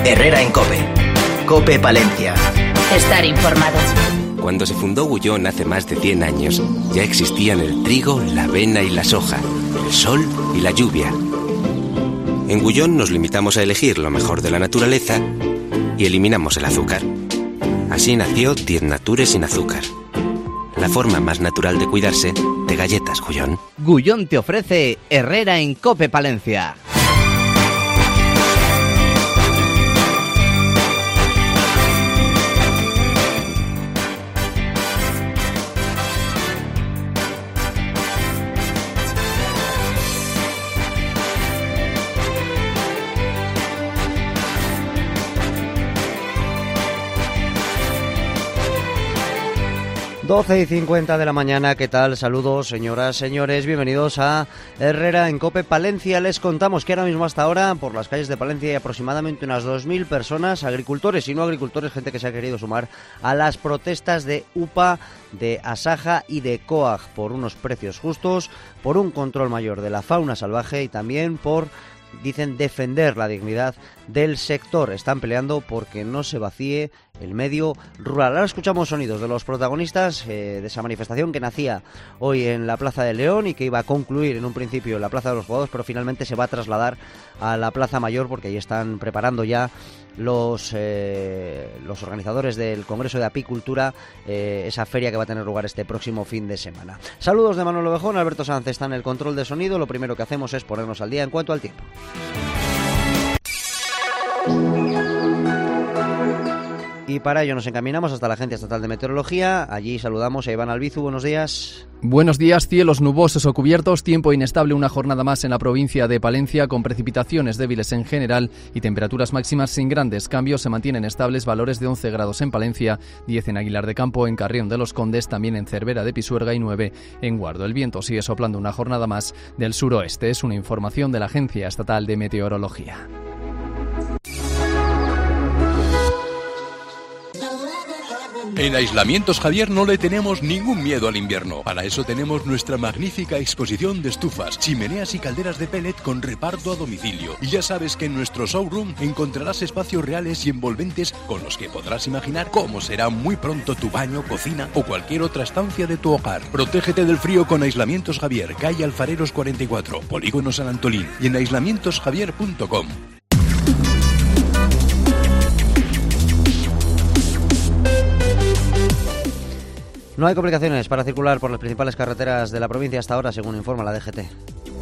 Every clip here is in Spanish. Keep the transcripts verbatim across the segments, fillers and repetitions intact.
Herrera en COPE. COPE Palencia. Estar informado. Cuando se fundó Gullón hace más de cien años, ya existían el trigo, la avena y la soja, el sol y la lluvia. En Gullón nos limitamos a elegir lo mejor de la naturaleza y eliminamos el azúcar. Así nació Diez Natures sin azúcar. La forma más natural de cuidarse de galletas Gullón. Gullón te ofrece Herrera en COPE Palencia. doce y cincuenta de la mañana, ¿qué tal? Saludos, señoras, señores, bienvenidos a Herrera en COPE Palencia. Les contamos que ahora mismo hasta ahora por las calles de Palencia hay aproximadamente unas dos mil personas, agricultores y no agricultores, gente que se ha querido sumar a las protestas de U P A, de Asaja y de COAG por unos precios justos, por un control mayor de la fauna salvaje y también por, dicen, defender la dignidad del sector. Están peleando porque no se vacíe el medio rural. Ahora escuchamos sonidos de los protagonistas eh, de esa manifestación que nacía hoy en la Plaza de León y que iba a concluir en un principio en la Plaza de los Jugados, pero finalmente se va a trasladar a la Plaza Mayor porque ahí están preparando ya los eh, los organizadores del Congreso de Apicultura, eh, esa feria que va a tener lugar este próximo fin de semana. Saludos de Manuel Ovejón, Alberto Sanz está en el control de sonido. Lo primero que hacemos es ponernos al día en cuanto al tiempo. Y para ello nos encaminamos hasta la Agencia Estatal de Meteorología. Allí saludamos a Iván Albizu. Buenos días. Buenos días. Cielos nubosos o cubiertos, tiempo inestable una jornada más en la provincia de Palencia, con precipitaciones débiles en general y temperaturas máximas sin grandes cambios. Se mantienen estables valores de once grados en Palencia, diez en Aguilar de Campo, en Carrión de los Condes, también en Cervera de Pisuerga y nueve en Guardo. El viento sigue soplando una jornada más del suroeste. Es una información de la Agencia Estatal de Meteorología. En Aislamientos Javier no le tenemos ningún miedo al invierno. Para eso tenemos nuestra magnífica exposición de estufas, chimeneas y calderas de pellet con reparto a domicilio. Y ya sabes que en nuestro showroom encontrarás espacios reales y envolventes con los que podrás imaginar cómo será muy pronto tu baño, cocina o cualquier otra estancia de tu hogar. Protégete del frío con Aislamientos Javier, calle Alfareros cuarenta y cuatro, Polígono San Antolín, y en aislamientos javier punto com. No hay complicaciones para circular por las principales carreteras de la provincia hasta ahora, según informa la D G T.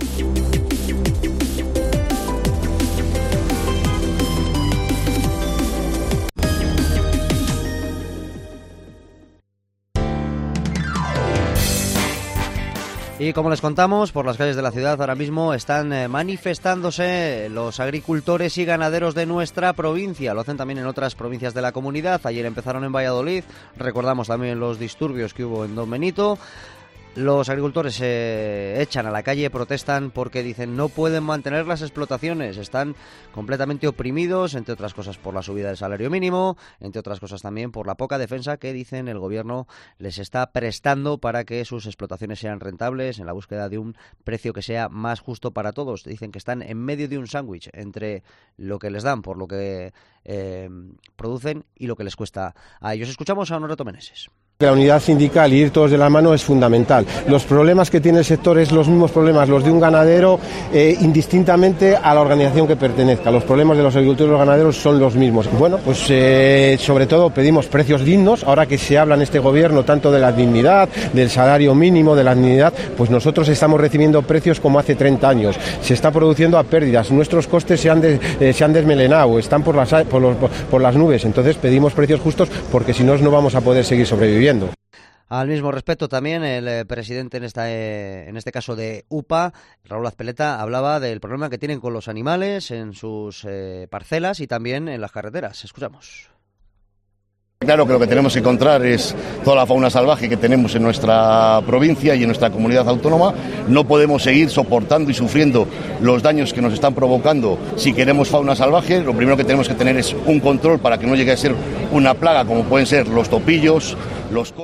Y como les contamos, por las calles de la ciudad ahora mismo están eh, manifestándose los agricultores y ganaderos de nuestra provincia. Lo hacen también en otras provincias de la comunidad. Ayer empezaron en Valladolid, recordamos también los disturbios que hubo en Don Benito. Los agricultores se echan a la calle, protestan porque dicen no pueden mantener las explotaciones, están completamente oprimidos, entre otras cosas por la subida del salario mínimo, entre otras cosas también por la poca defensa que dicen el gobierno les está prestando para que sus explotaciones sean rentables en la búsqueda de un precio que sea más justo para todos. Dicen que están en medio de un sándwich entre lo que les dan por lo que eh, producen y lo que les cuesta a ellos. Escuchamos a Honorato Meneses. La unidad sindical y ir todos de la mano es fundamental. Los problemas que tiene el sector es los mismos problemas, los de un ganadero, eh, indistintamente a la organización que pertenezca. Los problemas de los agricultores y los ganaderos son los mismos. Bueno, pues eh, sobre todo pedimos precios dignos. Ahora que se habla en este gobierno tanto de la dignidad, del salario mínimo, de la dignidad, pues nosotros estamos recibiendo precios como hace treinta años. Se está produciendo a pérdidas. Nuestros costes se han, de, eh, se han desmelenado, están por las, por, los, por las nubes. Entonces pedimos precios justos porque si no, no vamos a poder seguir sobreviviendo. Al mismo respecto también el eh, presidente en esta eh, en este caso de U P A, Raúl Azpeleta, hablaba del problema que tienen con los animales en sus eh, parcelas y también en las carreteras. Escuchamos. Claro que lo que tenemos que encontrar es toda la fauna salvaje que tenemos en nuestra provincia y en nuestra comunidad autónoma. No podemos seguir soportando y sufriendo los daños que nos están provocando. Si queremos fauna salvaje, lo primero que tenemos que tener es un control para que no llegue a ser una plaga como pueden ser los topillos, los cortes.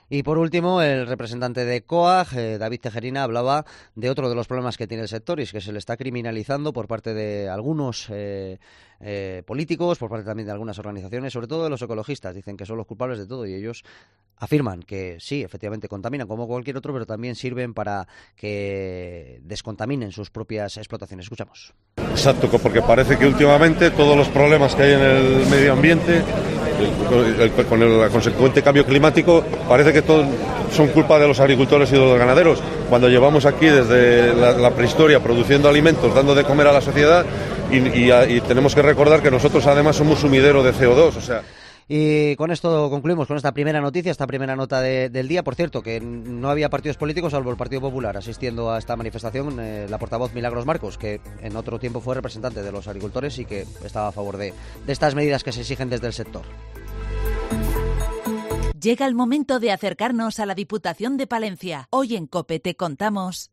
Y por último, el representante de COAG, eh, David Tejerina, hablaba de otro de los problemas que tiene el sector, y es que se le está criminalizando por parte de algunos eh, eh, políticos, por parte también de algunas organizaciones, sobre todo de los ecologistas. Dicen que son los culpables de todo y ellos afirman que sí, efectivamente contaminan como cualquier otro, pero también sirven para que descontaminen sus propias explotaciones. Escuchamos. Exacto, porque parece que últimamente todos los problemas que hay en el medio ambiente, el, el, con el, el consecuente cambio climático, parece que todos son culpa de los agricultores y de los ganaderos, cuando llevamos aquí desde la, la prehistoria produciendo alimentos, dando de comer a la sociedad, y, y, y tenemos que recordar que nosotros además somos sumidero de C O dos, o sea... Y con esto concluimos con esta primera noticia, esta primera nota de, del día. Por cierto, que no había partidos políticos salvo el Partido Popular asistiendo a esta manifestación. Eh, la portavoz Milagros Marcos, que en otro tiempo fue representante de los agricultores y que estaba a favor de, de estas medidas que se exigen desde el sector. Llega el momento de acercarnos a la Diputación de Palencia. Hoy en COPE te contamos...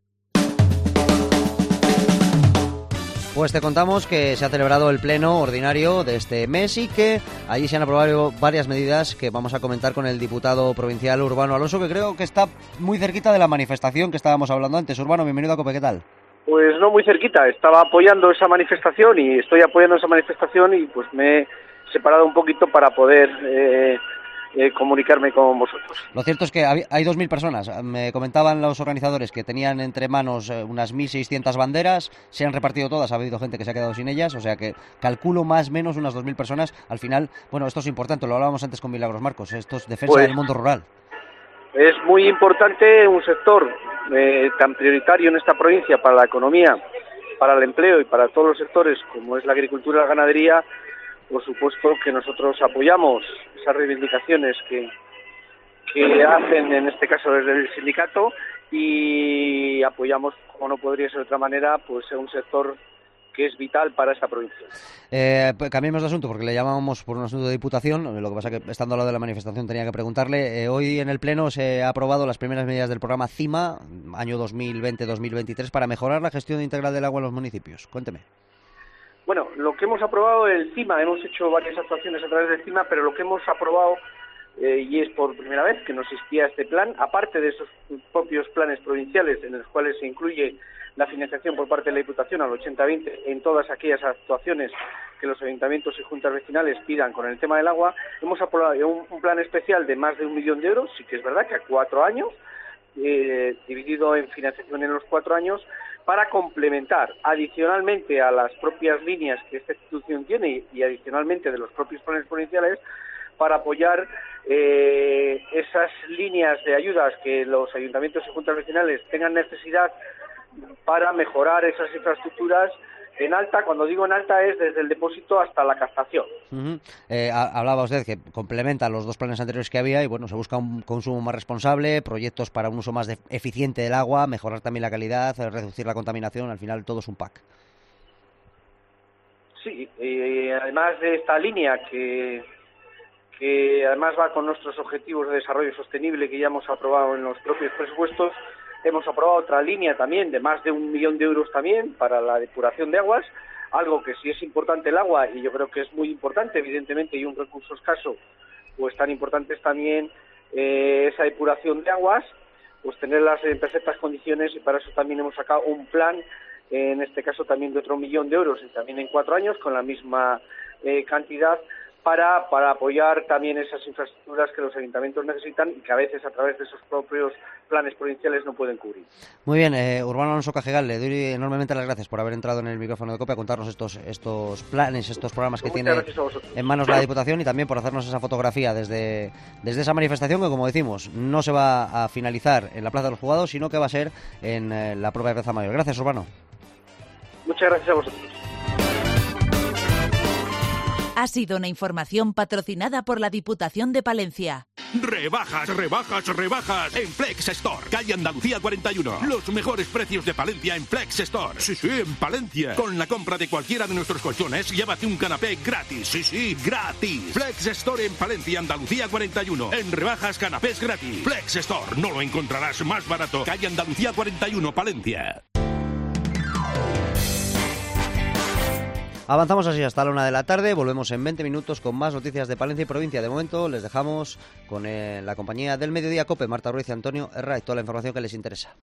Pues te contamos que se ha celebrado el pleno ordinario de este mes y que allí se han aprobado varias medidas que vamos a comentar con el diputado provincial Urbano Alonso, que creo que está muy cerquita de la manifestación que estábamos hablando antes. Urbano, bienvenido a COPE, ¿qué tal? Pues no muy cerquita, estaba apoyando esa manifestación y estoy apoyando esa manifestación y pues me he separado un poquito para poder... Eh, Eh, comunicarme con vosotros. Lo cierto es que hay dos mil personas. Me comentaban los organizadores que tenían entre manos unas mil seiscientas banderas, se han repartido todas, ha habido gente que se ha quedado sin ellas, o sea que calculo más o menos unas dos mil personas. Al final, bueno, esto es importante, lo hablábamos antes con Milagros Marcos, esto es defensa pues, del mundo rural. Es muy importante un sector eh, tan prioritario en esta provincia para la economía, para el empleo y para todos los sectores como es la agricultura y la ganadería. Por supuesto que nosotros apoyamos esas reivindicaciones que, que hacen, en este caso desde el sindicato, y apoyamos, como no podría ser de otra manera, pues un sector que es vital para esta provincia. Eh, pues cambiemos de asunto, porque le llamamos por un asunto de diputación, lo que pasa que estando al lado de la manifestación tenía que preguntarle. Eh, hoy en el Pleno se ha aprobado las primeras medidas del programa CIMA, año dos mil veinte dos mil veintitrés, para mejorar la gestión integral del agua en los municipios. Cuénteme. Bueno, lo que hemos aprobado el CIMA, hemos hecho varias actuaciones a través del CIMA, pero lo que hemos aprobado, eh, y es por primera vez que no existía este plan, aparte de esos propios planes provinciales en los cuales se incluye la financiación por parte de la Diputación al ochenta veinte en todas aquellas actuaciones que los ayuntamientos y juntas vecinales pidan con el tema del agua, hemos aprobado un, un plan especial de más de un millón de euros, sí que es verdad que a cuatro años, eh, dividido en financiación en los cuatro años, para complementar adicionalmente a las propias líneas que esta institución tiene y adicionalmente de los propios planes provinciales, para apoyar eh, esas líneas de ayudas que los ayuntamientos y juntas vecinales tengan necesidad para mejorar esas infraestructuras en alta. Cuando digo en alta es desde el depósito hasta la captación. Uh-huh. eh, hablaba usted que complementa los dos planes anteriores que había y bueno, se busca un consumo más responsable, proyectos para un uso más de, eficiente del agua, mejorar también la calidad, reducir la contaminación, al final todo es un pack. Sí, eh, además de esta línea que, que además va con nuestros objetivos de desarrollo sostenible que ya hemos aprobado en los propios presupuestos, hemos aprobado otra línea también de más de un millón de euros también para la depuración de aguas, algo que sí es importante el agua y yo creo que es muy importante evidentemente y un recurso escaso, pues tan importante es también eh, esa depuración de aguas, pues tenerlas en perfectas condiciones y para eso también hemos sacado un plan, eh, en este caso también de otro millón de euros y también en cuatro años con la misma eh, cantidad para, para apoyar también esas infraestructuras que los ayuntamientos necesitan y que a veces a través de esos propios planes provinciales no pueden cubrir. Muy bien, eh, Urbano Alonso Cajegal, le doy enormemente las gracias por haber entrado en el micrófono de COPE a contarnos estos estos planes, estos programas que pues tiene en manos la Diputación y también por hacernos esa fotografía desde, desde esa manifestación que, como decimos, no se va a finalizar en la Plaza de los Juzgados, sino que va a ser en eh, la propia Plaza Mayor. Gracias, Urbano. Muchas gracias a vosotros. Ha sido una información patrocinada por la Diputación de Palencia. Rebajas, rebajas, rebajas en Flex Store, calle Andalucía cuarenta y uno. Los mejores precios de Palencia en Flex Store. Sí, sí, en Palencia. Con la compra de cualquiera de nuestros colchones, llévate un canapé gratis. Sí, sí, gratis. Flex Store en Palencia, Andalucía cuarenta y uno. En rebajas, canapés gratis. Flex Store, no lo encontrarás más barato. Calle Andalucía cuarenta y uno, Palencia. Avanzamos así hasta la una de la tarde, volvemos en veinte minutos con más noticias de Palencia y provincia. De momento les dejamos con eh, la compañía del Mediodía COPE, Marta Ruiz y Antonio Herraiz, toda la información que les interesa.